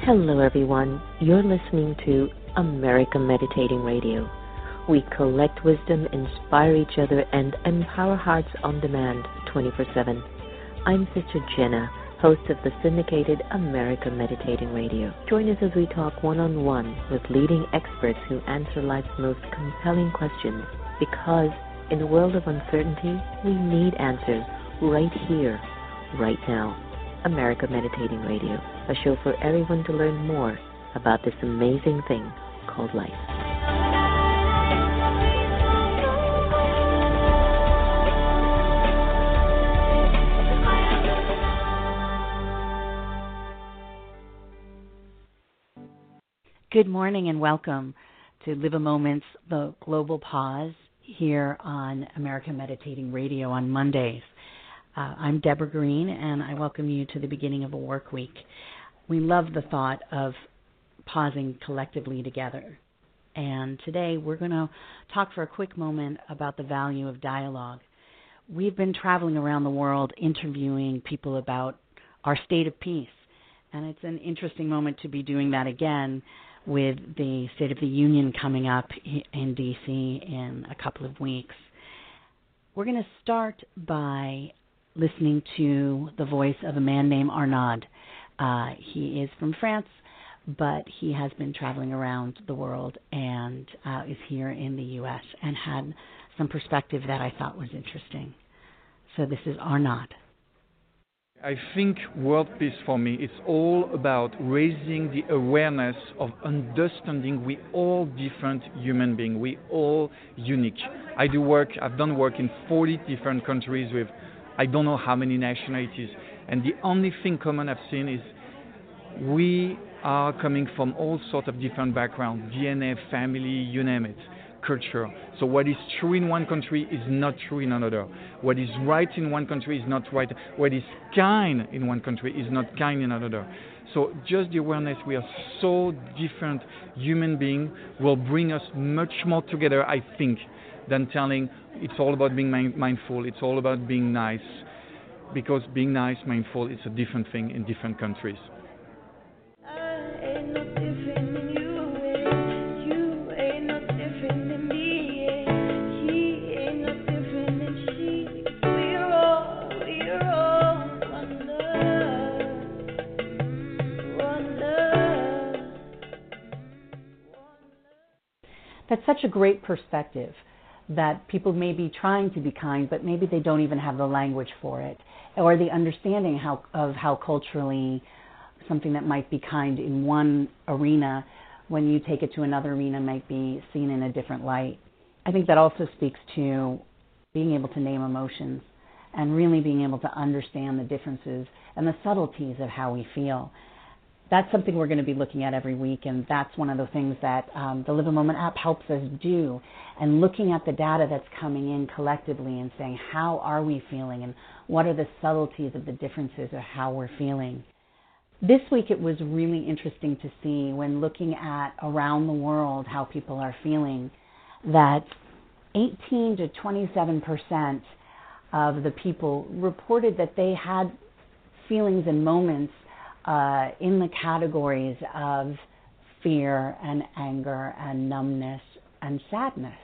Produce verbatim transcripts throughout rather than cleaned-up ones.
Hello, everyone. You're listening to America Meditating Radio. We collect wisdom, inspire each other, and empower hearts on demand twenty-four seven. I'm Sister Jenna, host of the syndicated America Meditating Radio. Join us as we talk one-on-one with leading experts who answer life's most compelling questions. Because in a world of uncertainty, we need answers right here, right now. America Meditating Radio, a show for everyone to learn more about this amazing thing called life. Good morning and welcome to Live a Moment's The Global Pause here on America Meditating Radio on Mondays. Uh, I'm Deborah Green, and I welcome you to the beginning of a work week. We love the thought of pausing collectively together. And today we're going to talk for a quick moment about the value of dialogue. We've been traveling around the world interviewing people about our state of peace. And it's an interesting moment to be doing that again with the State of the Union coming up in D C in a couple of weeks. We're going to start by listening to the voice of a man named Arnaud. Uh, he is from France, but he has been traveling around the world and uh, is here in the U S and had some perspective that I thought was interesting. So this is Arnaud. I think world peace for me is all about raising the awareness of understanding we all different human beings, we all unique. I do work, I've done work in forty different countries with I don't know how many nationalities, and the only thing common I've seen is we are coming from all sorts of different backgrounds, D N A, family, you name it, culture. So what is true in one country is not true in another. What is right in one country is not right. What is kind in one country is not kind in another. So just the awareness we are so different human beings will bring us much more together, I think, than telling it's all about being mindful, it's all about being nice, because being nice, mindful, it's a different thing in different countries. That's such a great perspective, that people may be trying to be kind, but maybe they don't even have the language for it, or the understanding how, of how culturally something that might be kind in one arena, when you take it to another arena, might be seen in a different light. I think that also speaks to being able to name emotions and really being able to understand the differences and the subtleties of how we feel. That's something we're going to be looking at every week, and that's one of the things that um, the Live a Moment app helps us do, and looking at the data that's coming in collectively and saying, how are we feeling, and what are the subtleties of the differences of how we're feeling. This week it was really interesting to see, when looking at around the world how people are feeling, that eighteen to twenty-seven percent of the people reported that they had feelings and moments Uh, in the categories of fear and anger and numbness and sadness.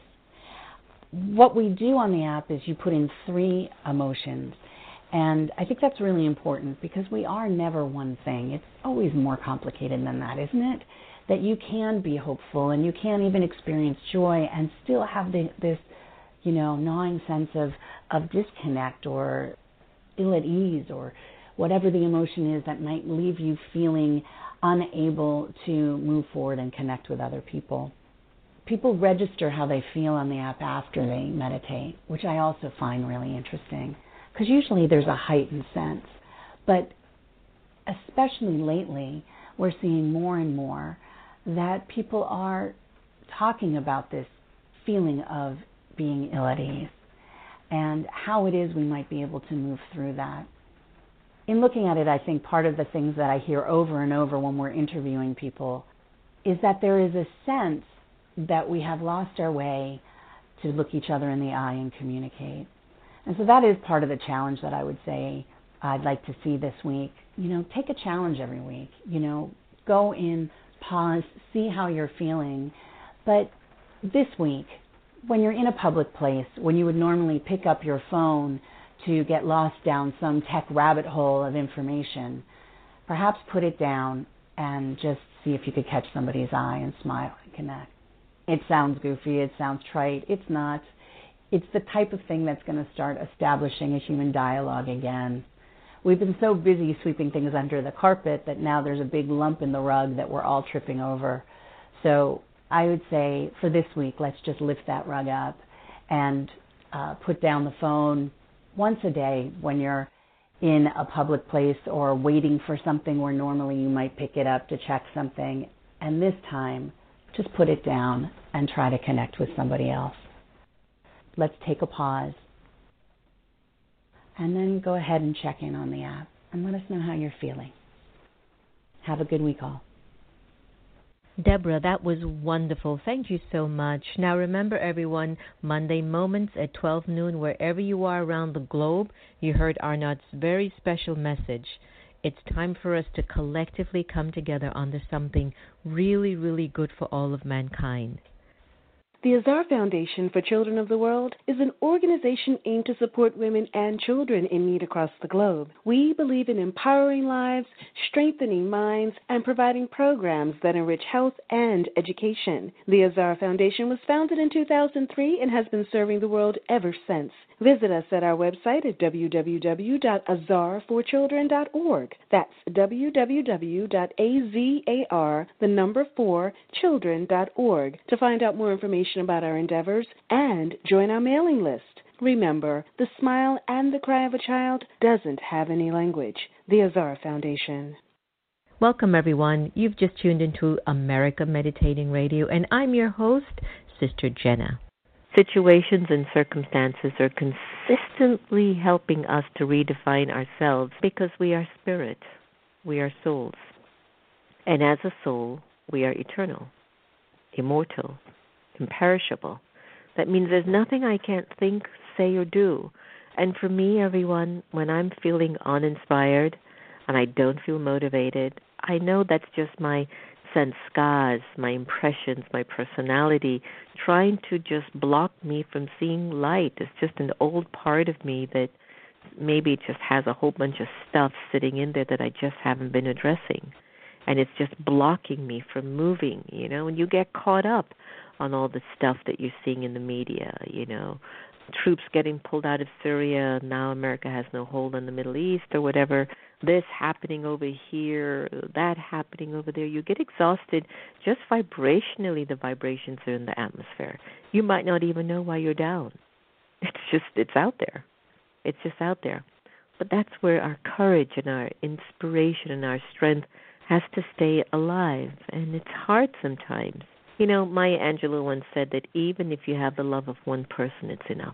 What we do on the app is you put in three emotions, and I think that's really important, because we are never one thing. It's always more complicated than that, isn't it? That you can be hopeful and you can even experience joy and still have the, this, you know, gnawing sense of, of disconnect or ill at ease, or whatever the emotion is that might leave you feeling unable to move forward and connect with other people. People register how they feel on the app after they meditate, which I also find really interesting, because usually there's a heightened sense. But especially lately, we're seeing more and more that people are talking about this feeling of being ill at ease and how it is we might be able to move through that. In looking at it, I think part of the things that I hear over and over when we're interviewing people is that there is a sense that we have lost our way to look each other in the eye and communicate. And so that is part of the challenge that I would say I'd like to see this week. You know, take a challenge every week. You know, go in, pause, see how you're feeling. But this week, when you're in a public place, when you would normally pick up your phone to get lost down some tech rabbit hole of information, perhaps put it down and just see if you could catch somebody's eye and smile and connect. It sounds goofy, it sounds trite. It's not. It's the type of thing that's going to start establishing a human dialogue again. We've been so busy sweeping things under the carpet that now there's a big lump in the rug that we're all tripping over. So I would say for this week, let's just lift that rug up and uh, put down the phone once a day when you're in a public place or waiting for something where normally you might pick it up to check something. And this time, just put it down and try to connect with somebody else. Let's take a pause. And then go ahead and check in on the app and let us know how you're feeling. Have a good week all. Deborah, that was wonderful. Thank you so much. Now remember, everyone, Monday Moments at twelve noon, wherever you are around the globe, you heard Arnot's very special message. It's time for us to collectively come together under something really, really good for all of mankind. The Azar Foundation for Children of the World is an organization aimed to support women and children in need across the globe. We believe in empowering lives, strengthening minds, and providing programs that enrich health and education. The Azar Foundation was founded in two thousand three and has been serving the world ever since. Visit us at our website at w w w dot azar for children dot org. That's w w w dot azar, the number four, children dot org, to find out more information about our endeavors and join our mailing list. Remember, the smile and the cry of a child doesn't have any language. The Azar Foundation. Welcome, everyone. You've just tuned into America Meditating Radio, and I'm your host, Sister Jenna. Situations and circumstances are consistently helping us to redefine ourselves because we are spirit, we are souls. And as a soul, we are eternal, immortal, imperishable. That means there's nothing I can't think, say, or do. And for me, everyone, when I'm feeling uninspired and I don't feel motivated, I know that's just my sanskars, my impressions, my personality, trying to just block me from seeing light. It's just an old part of me that maybe it just has a whole bunch of stuff sitting in there that I just haven't been addressing. And it's just blocking me from moving, you know, and you get caught up on all the stuff that you're seeing in the media, you know, troops getting pulled out of Syria, now America has no hold on the Middle East or whatever, this happening over here, that happening over there. You get exhausted just vibrationally. The vibrations are in the atmosphere. You might not even know why you're down. It's just, it's out there. It's just out there. But that's where our courage and our inspiration and our strength has to stay alive, and it's hard sometimes. You know, Maya Angelou once said that even if you have the love of one person, it's enough.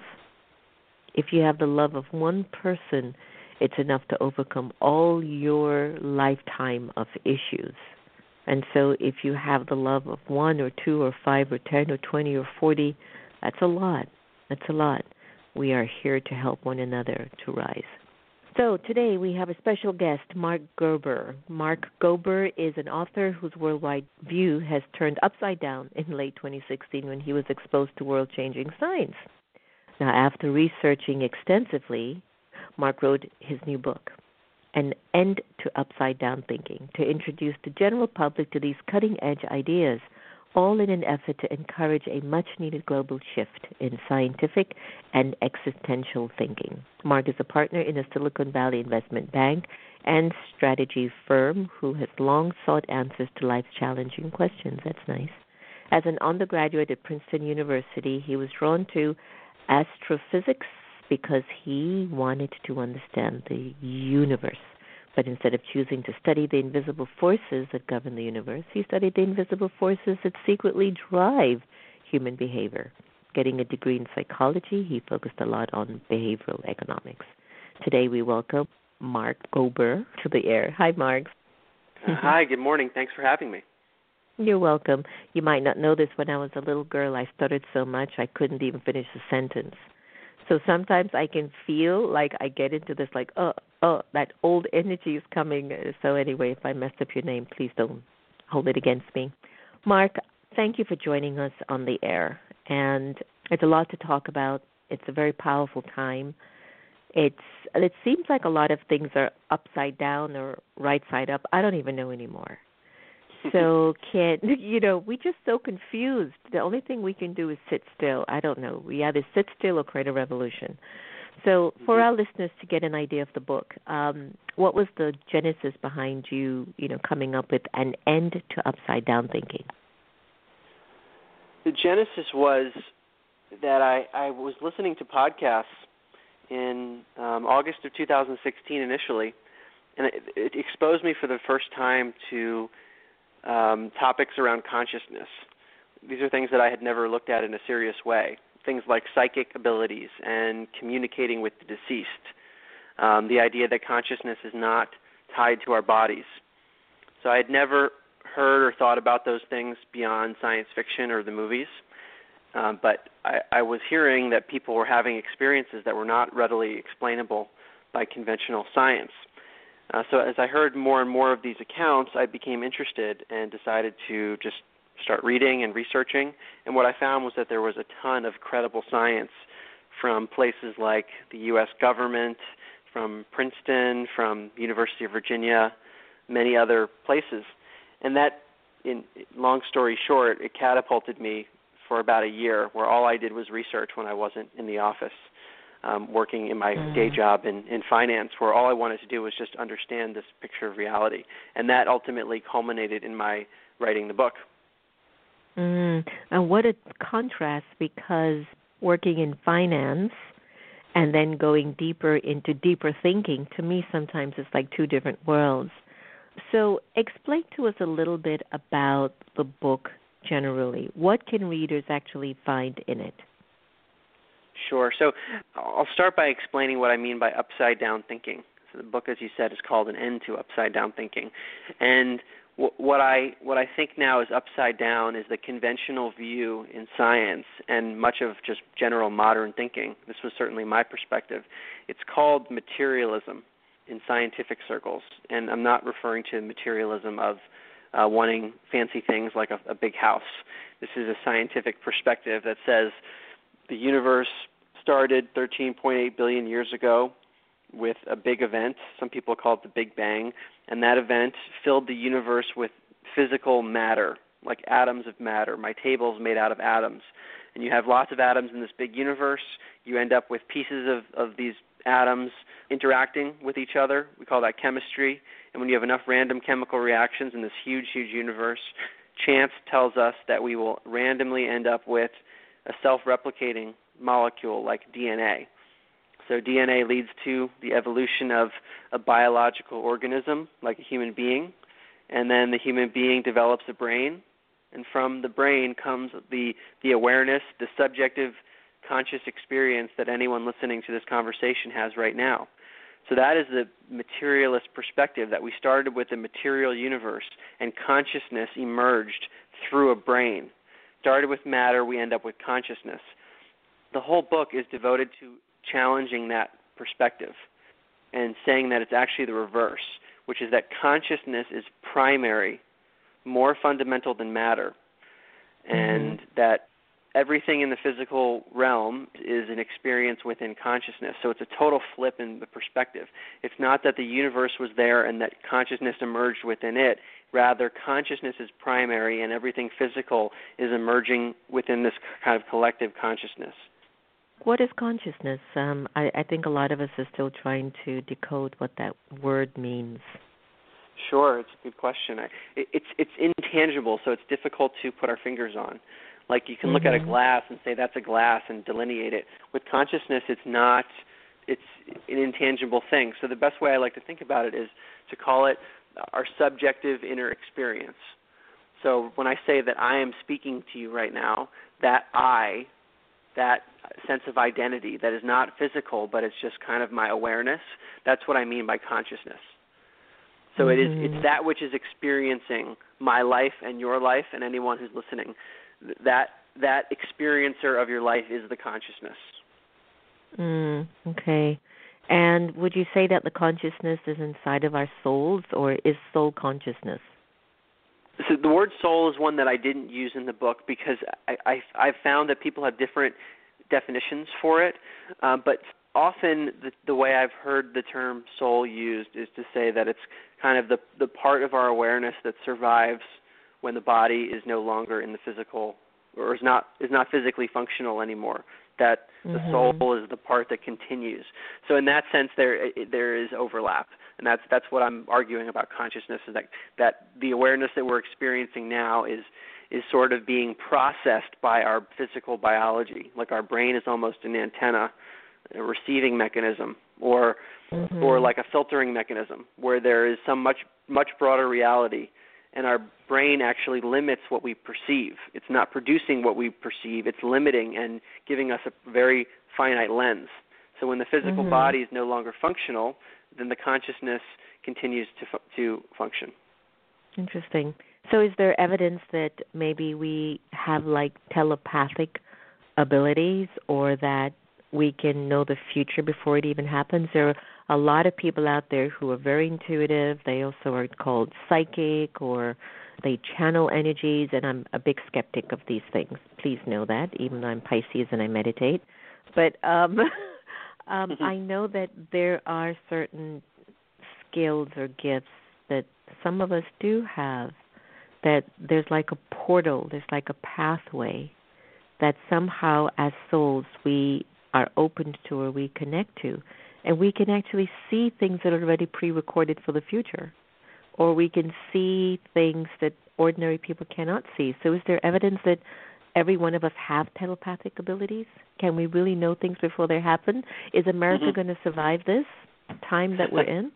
If you have the love of one person, it's enough to overcome all your lifetime of issues. And so if you have the love of one or two or five or ten or twenty or forty, that's a lot. That's a lot. We are here to help one another to rise. So today we have a special guest, Mark Gober. Mark Gober is an author whose worldwide view has turned upside down in late twenty sixteen when he was exposed to world-changing science. Now, after researching extensively, Mark wrote his new book, An End to Upside Down Thinking, to introduce the general public to these cutting-edge ideas, all in an effort to encourage a much-needed global shift in scientific and existential thinking. Mark is a partner in a Silicon Valley investment bank and strategy firm who has long sought answers to life's challenging questions. That's nice. As an undergraduate at Princeton University, he was drawn to astrophysics because he wanted to understand the universe. But instead of choosing to study the invisible forces that govern the universe, he studied the invisible forces that secretly drive human behavior. Getting a degree in psychology, he focused a lot on behavioral economics. Today we welcome Mark Gober to the air. Hi, Mark. Uh, hi, good morning. Thanks for having me. You're welcome. You might not know this, when I was a little girl, I stuttered so much I couldn't even finish a sentence. So sometimes I can feel like I get into this like, oh, oh, that old energy is coming. So anyway, if I messed up your name, please don't hold it against me. Mark, thank you for joining us on the air. And it's a lot to talk about. It's a very powerful time. It's it seems like a lot of things are upside down or right side up. I don't even know anymore. So can you know, we're just so confused. The only thing we can do is sit still. I don't know. We either sit still or create a revolution. So for our listeners to get an idea of the book, um, what was the genesis behind you, you know, coming up with an end to upside down thinking? The genesis was that I, I was listening to podcasts in um, August of two thousand sixteen initially, and it, it exposed me for the first time to um, topics around consciousness. These are things that I had never looked at in a serious way, things like psychic abilities and communicating with the deceased, um, the idea that consciousness is not tied to our bodies. So I had never heard or thought about those things beyond science fiction or the movies. Um, but I, I was hearing that people were having experiences that were not readily explainable by conventional science. Uh, so as I heard more and more of these accounts, I became interested and decided to just start reading and researching. And what I found was that there was a ton of credible science from places like the U S government, from Princeton, from University of Virginia, many other places. And that, in long story short, it catapulted me for about a year, where all I did was research when I wasn't in the office, um, working in my mm. day job in, in finance, where all I wanted to do was just understand this picture of reality. And that ultimately culminated in my writing the book. Mm. And what a contrast, because working in finance and then going deeper into deeper thinking, to me sometimes it's like two different worlds. So explain to us a little bit about the book generally. What can readers actually find in it? Sure. So I'll start by explaining what I mean by upside down thinking. So the book, as you said, is called An End to Upside Down Thinking. And w- what I what I think now is upside down is the conventional view in science and much of just general modern thinking. This was certainly my perspective. It's called materialism in scientific circles. And I'm not referring to materialism of Uh, wanting fancy things like a, a big house. This is a scientific perspective that says the universe started thirteen point eight billion years ago with a big event. Some people call it the Big Bang. And that event filled the universe with physical matter, like atoms of matter. My table is made out of atoms. And you have lots of atoms in this big universe. You end up with pieces of, of these atoms interacting with each other. We call that chemistry. And when you have enough random chemical reactions in this huge, huge universe, chance tells us that we will randomly end up with a self-replicating molecule like D N A. So D N A leads to the evolution of a biological organism like a human being, and then the human being develops a brain, and from the brain comes the, the awareness, the subjective conscious experience that anyone listening to this conversation has right now. So that is the materialist perspective, that we started with a material universe and consciousness emerged through a brain. Started with matter, we end up with consciousness. The whole book is devoted to challenging that perspective and saying that it's actually the reverse, which is that consciousness is primary, more fundamental than matter, and mm-hmm. that everything in the physical realm is an experience within consciousness. So it's a total flip in the perspective. It's not that the universe was there and that consciousness emerged within it. Rather, consciousness is primary and everything physical is emerging within this kind of collective consciousness. What is consciousness? Um, I, I think a lot of us are still trying to decode what that word means. Sure, it's a good question. I, it, it's it's intangible, so it's difficult to put our fingers on. Like you can look mm-hmm. at a glass and say that's a glass and delineate it. With consciousness, it's not, it's an intangible thing. So the best way I like to think about it is to call it our subjective inner experience. So when I say that I am speaking to you right now, that I, that sense of identity that is not physical, but it's just kind of my awareness, that's what I mean by consciousness. So mm-hmm. it is, it's that which is experiencing my life and your life and anyone who's listening. That that experiencer of your life is the consciousness. Mm, okay. And would you say that the consciousness is inside of our souls, or is soul consciousness? So the word soul is one that I didn't use in the book because I, I, I found that people have different definitions for it, uh, but often the, the way I've heard the term soul used is to say that it's kind of the, the part of our awareness that survives when the body is no longer in the physical or is not is not physically functional anymore. That the mm-hmm. soul is the part that continues. So in that sense, there there is overlap, and that's that's what I'm arguing about consciousness, is that that the awareness that we're experiencing now is is sort of being processed by our physical biology. Like our brain is almost an antenna, a receiving mechanism, or mm-hmm. or like a filtering mechanism, where there is some much much broader reality. And our brain actually limits what we perceive. It's not producing what we perceive. It's limiting and giving us a very finite lens. So when the physical mm-hmm. body is no longer functional, then the consciousness continues to fu- to function. Interesting. So is there evidence that maybe we have like telepathic abilities, or that we can know the future before it even happens? There are a lot of people out there who are very intuitive. They also are called psychic, or they channel energies, and I'm a big skeptic of these things. Please know that, even though I'm Pisces and I meditate. But um, um, mm-hmm. I know that there are certain skills or gifts that some of us do have, that there's like a portal, there's like a pathway that somehow as souls we are opened to or we connect to. And we can actually see things that are already pre-recorded for the future. Or we can see things that ordinary people cannot see. So is there evidence that every one of us have telepathic abilities? Can we really know things before they happen? Is America mm-hmm. going to survive this time that we're in?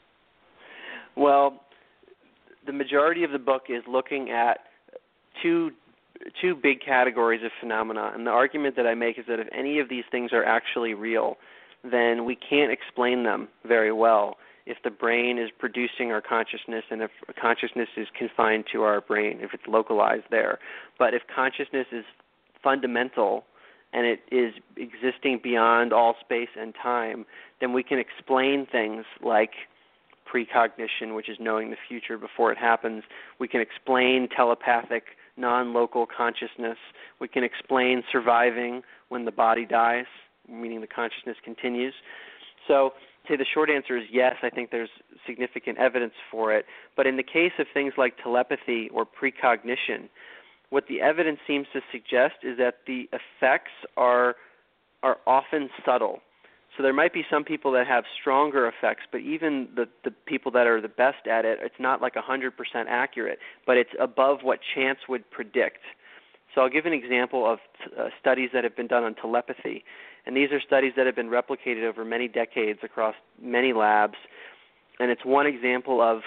Well, the majority of the book is looking at two two big categories of phenomena. And the argument that I make is that if any of these things are actually real, then we can't explain them very well if the brain is producing our consciousness and if consciousness is confined to our brain, if it's localized there. But if consciousness is fundamental and it is existing beyond all space and time, then we can explain things like precognition, which is knowing the future before it happens. We can explain telepathic, non-local consciousness. We can explain surviving when the body dies, meaning the consciousness continues. So, say the short answer is yes, I think there's significant evidence for it. But in the case of things like telepathy or precognition, what the evidence seems to suggest is that the effects are are often subtle. So there might be some people that have stronger effects, but even the, the people that are the best at it, it's not like one hundred percent accurate, but it's above what chance would predict. So I'll give an example of uh, studies that have been done on telepathy. And these are studies that have been replicated over many decades across many labs. And it's one example of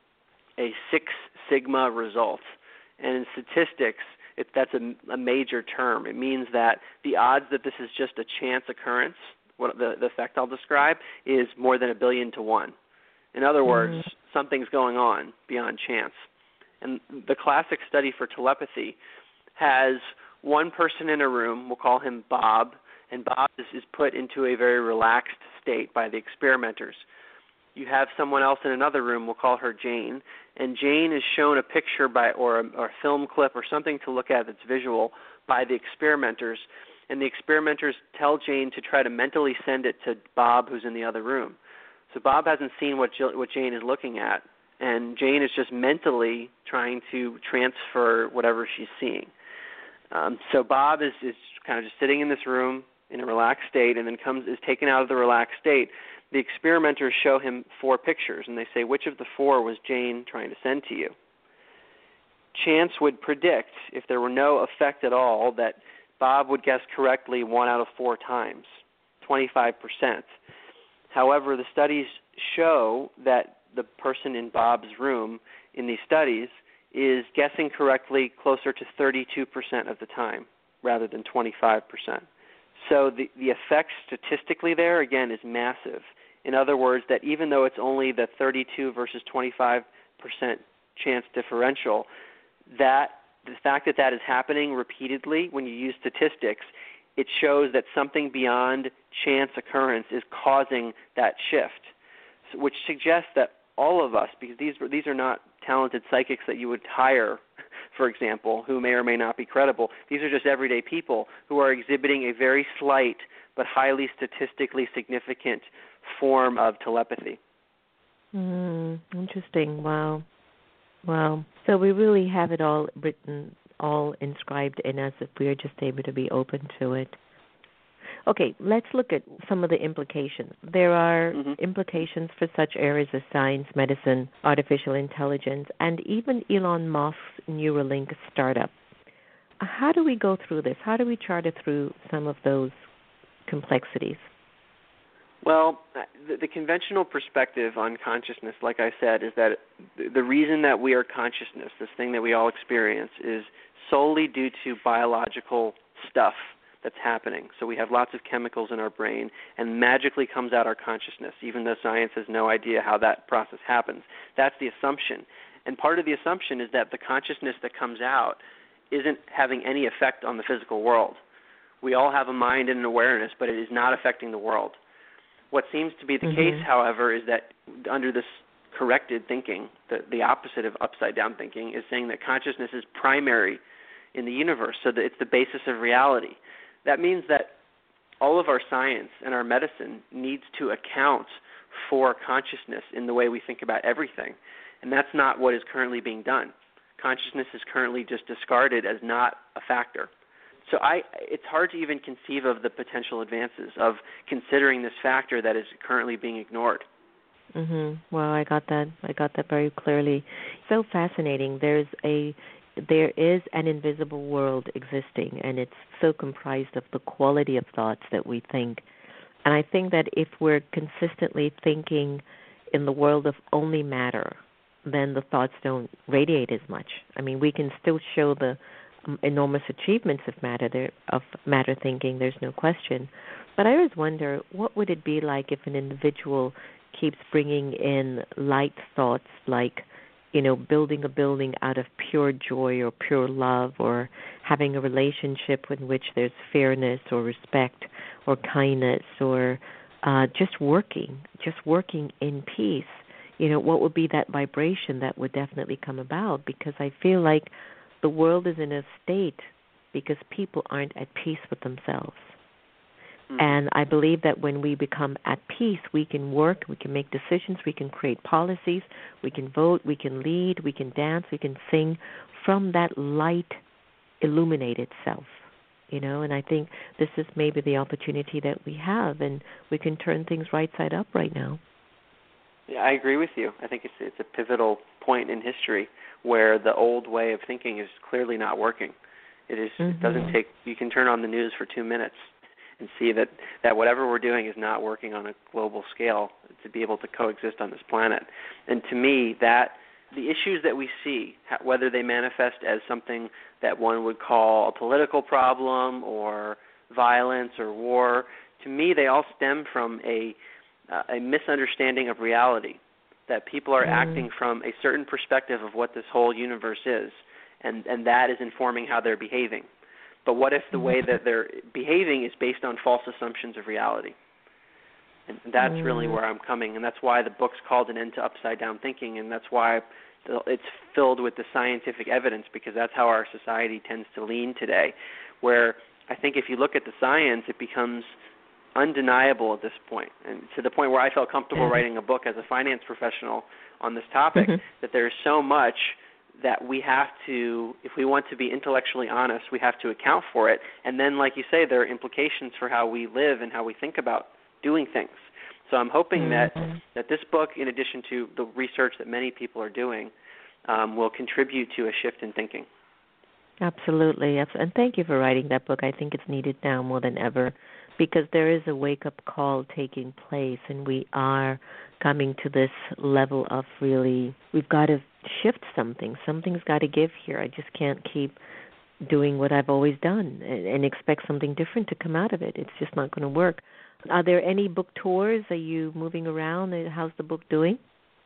a Six Sigma result. And in statistics, it, that's a, a major term. It means that the odds that this is just a chance occurrence, what the, the effect I'll describe, is more than a billion to one. In other words, mm-hmm. something's going on beyond chance. And the classic study for telepathy has one person in a room, we'll call him Bob, and Bob is, is put into a very relaxed state by the experimenters. You have someone else in another room, we'll call her Jane, and Jane is shown a picture by or a, or a film clip or something to look at that's visual by the experimenters, and the experimenters tell Jane to try to mentally send it to Bob, who's in the other room. So Bob hasn't seen what, Jill, what Jane is looking at, and Jane is just mentally trying to transfer whatever she's seeing. Um, so Bob is, is kind of just sitting in this room in a relaxed state, and then comes is taken out of the relaxed state. The experimenters show him four pictures, and they say, which of the four was Jane trying to send to you? Chance would predict, if there were no effect at all, that Bob would guess correctly one out of four times, twenty-five percent. However, the studies show that the person in Bob's room in these studies is guessing correctly closer to thirty-two percent of the time rather than twenty-five percent. So the, the effect statistically there, again, is massive. In other words, that even though it's only the thirty-two versus twenty-five percent chance differential, that the fact that that is happening repeatedly when you use statistics, it shows that something beyond chance occurrence is causing that shift, which suggests that all of us, because these these are not talented psychics that you would hire, for example, who may or may not be credible. These are just everyday people who are exhibiting a very slight but highly statistically significant form of telepathy. Mm, interesting. Wow. Wow. So we really have it all written, all inscribed in us if we are just able to be open to it. Okay, let's look at some of the implications. There are mm-hmm. implications for such areas as science, medicine, artificial intelligence, and even Elon Musk's Neuralink startup. How do we go through this? How do we charter through some of those complexities? Well, the, the conventional perspective on consciousness, like I said, is that the reason that we are consciousness, this thing that we all experience, is solely due to biological stuff that's happening. So we have lots of chemicals in our brain, and magically comes out our consciousness, even though science has no idea how that process happens. That's the assumption. And part of the assumption is that the consciousness that comes out isn't having any effect on the physical world. We all have a mind and an awareness, but it is not affecting the world. What seems to be the mm-hmm. case, however, is that under this corrected thinking, the, the opposite of upside-down thinking, is saying that consciousness is primary in the universe, so that it's the basis of reality. That means that all of our science and our medicine needs to account for consciousness in the way we think about everything, and that's not what is currently being done. Consciousness is currently just discarded as not a factor. So I, it's hard to even conceive of the potential advances of considering this factor that is currently being ignored. Mm-hmm. Well, I got that. I got that very clearly. So fascinating. There's a, there is an invisible world existing, and it's so comprised of the quality of thoughts that we think. And I think that if we're consistently thinking in the world of only matter, then the thoughts don't radiate as much. I mean, we can still show the enormous achievements of matter there, of matter thinking, there's no question. But I always wonder, what would it be like if an individual keeps bringing in light thoughts like, you know, building a building out of pure joy or pure love, or having a relationship in which there's fairness or respect or kindness, or uh, just working, just working in peace. You know, what would be that vibration that would definitely come about? Because I feel like the world is in a state because people aren't at peace with themselves. Mm-hmm. And I believe that when we become at peace, we can work, we can make decisions, we can create policies, we can vote, we can lead, we can dance, we can sing from that light, illuminated self. You know, and I think this is maybe the opportunity that we have, and we can turn things right side up right now. Yeah, I agree with you. I think it's it's a pivotal point in history where the old way of thinking is clearly not working. It is. Mm-hmm. It doesn't take. You can turn on the news for two minutes and see that, that whatever we're doing is not working on a global scale to be able to coexist on this planet. And to me, that the issues that we see, whether they manifest as something that one would call a political problem or violence or war, to me they all stem from a uh, a misunderstanding of reality, that people are mm. acting from a certain perspective of what this whole universe is, and, and that is informing how they're behaving. But what if the way that they're behaving is based on false assumptions of reality? And that's mm. really where I'm coming, and that's why the book's called An End to Upside-Down Thinking, and that's why it's filled with the scientific evidence, because that's how our society tends to lean today, where I think if you look at the science, it becomes undeniable at this point, and to the point where I felt comfortable mm-hmm. writing a book as a finance professional on this topic, mm-hmm. that there's so much that we have to, if we want to be intellectually honest, we have to account for it. And then, like you say, there are implications for how we live and how we think about doing things. So I'm hoping mm-hmm. that, that this book, in addition to the research that many people are doing, um, will contribute to a shift in thinking. Absolutely. And thank you for writing that book. I think it's needed now more than ever, because there is a wake-up call taking place, and we are coming to this level of really, we've got to shift something. Something's got to give here. I just can't keep doing what I've always done and, and expect something different to come out of it. It's just not going to work. Are there any book tours? Are you moving around? How's the book doing?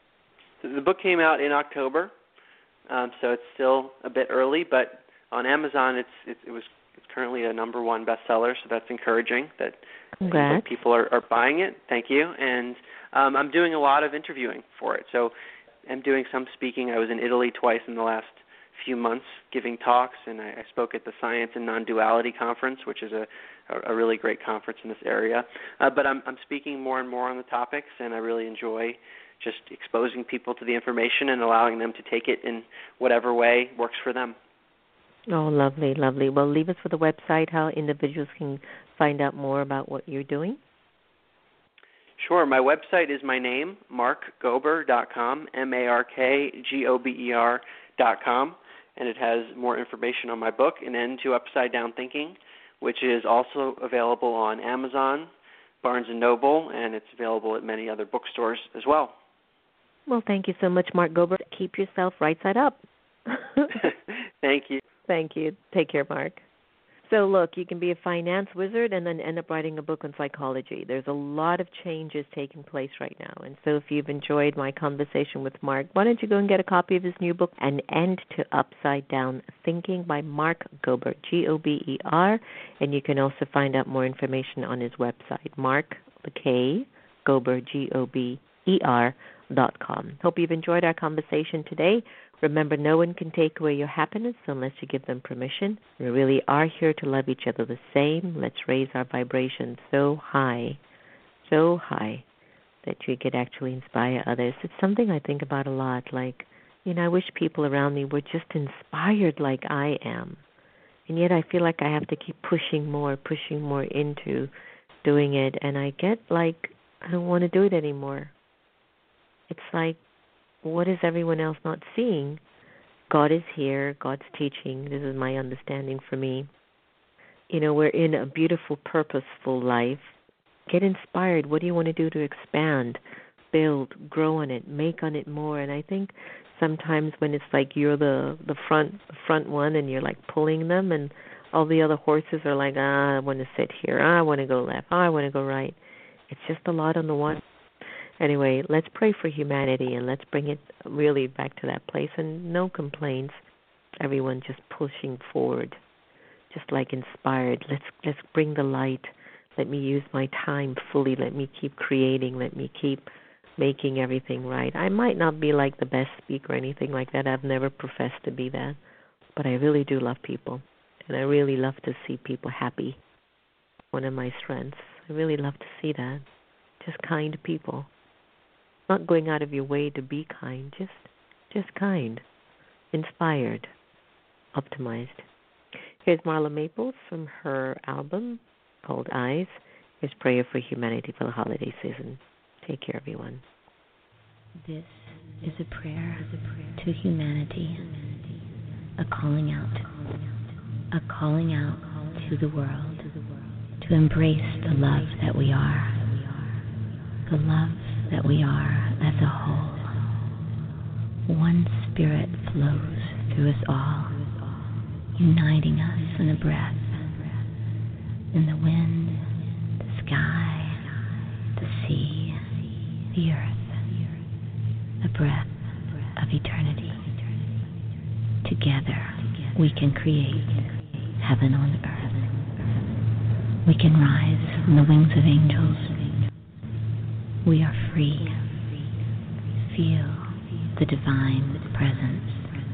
The book came out in October, um, so it's still a bit early, but on Amazon it's it, it was it's currently a number one bestseller, so that's encouraging that people are, are buying it. Thank you. And um, I'm doing a lot of interviewing for it. So am doing some speaking. I was in Italy twice in the last few months giving talks, and I, I spoke at the Science and Non-Duality Conference, which is a, a, a really great conference in this area. Uh, but I'm, I'm speaking more and more on the topics, and I really enjoy just exposing people to the information and allowing them to take it in whatever way works for them. Oh, lovely, lovely. Well, leave us with a website how individuals can find out more about what you're doing. Sure. My website is my name, mark gober dot com, M A R K G O B E R dot com, and it has more information on my book, An End to Upside Down Thinking, which is also available on Amazon, Barnes and Noble, and it's available at many other bookstores as well. Well, thank you so much, Mark Gober. Keep yourself right side up. Thank you. Thank you. Take care, Mark. So, look, you can be a finance wizard and then end up writing a book on psychology. There's a lot of changes taking place right now. And so if you've enjoyed my conversation with Mark, why don't you go and get a copy of his new book, An End to Upside Down Thinking by Mark Gober, G O B E R. And you can also find out more information on his website, Mark, the K, Gober, G O B E R dot com. Hope you've enjoyed our conversation today. Remember, no one can take away your happiness unless you give them permission. We really are here to love each other the same. Let's raise our vibration so high, so high, that you could actually inspire others. It's something I think about a lot. Like, you know, I wish people around me were just inspired like I am. And yet I feel like I have to keep pushing more, pushing more into doing it. And I get like, I don't want to do it anymore. It's like, what is everyone else not seeing? God is here. God's teaching. This is my understanding for me. You know, we're in a beautiful, purposeful life. Get inspired. What do you want to do to expand, build, grow on it, make on it more? And I think sometimes when it's like you're the, the front the front one and you're like pulling them and all the other horses are like, ah, I want to sit here. Ah, I want to go left. Ah, I want to go right. It's just a lot on the one. Anyway, let's pray for humanity and let's bring it really back to that place. And no complaints. Everyone just pushing forward, just like inspired. Let's let's bring the light. Let me use my time fully. Let me keep creating. Let me keep making everything right. I might not be like the best speaker or anything like that. I've never professed to be that. But I really do love people. And I really love to see people happy. One of my strengths. I really love to see that. Just kind people. Not going out of your way to be kind, just just kind, inspired, optimized. Here's Marla Maples from her album called Eyes. Here's Prayer for Humanity for the holiday season. Take care, everyone. This is a prayer to humanity, a calling out, a calling out to the world to embrace the love that we are, the love that we are as a whole. One spirit flows through us all, uniting us in a breath, in the wind, the sky, the sea, the earth, a breath of eternity. Together we can create heaven on earth. We can rise on the wings of angels. We are free. Feel the divine presence.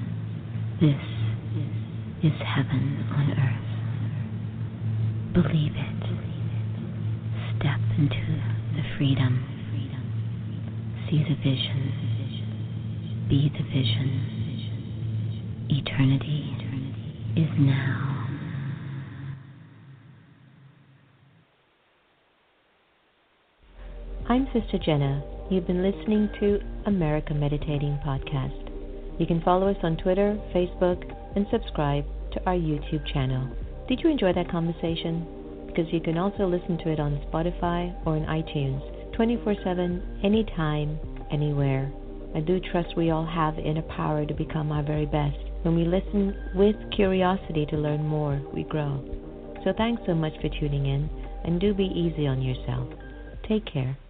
This is heaven on earth. Believe it. Step into the freedom. See the vision. Be the vision. Eternity is now. I'm Sister Jenna. You've been listening to America Meditating Podcast. You can follow us on Twitter, Facebook, and subscribe to our YouTube channel. Did you enjoy that conversation? Because you can also listen to it on Spotify or on iTunes, twenty-four seven, anytime, anywhere. I do trust we all have inner power to become our very best. When we listen with curiosity to learn more, we grow. So thanks so much for tuning in, and do be easy on yourself. Take care.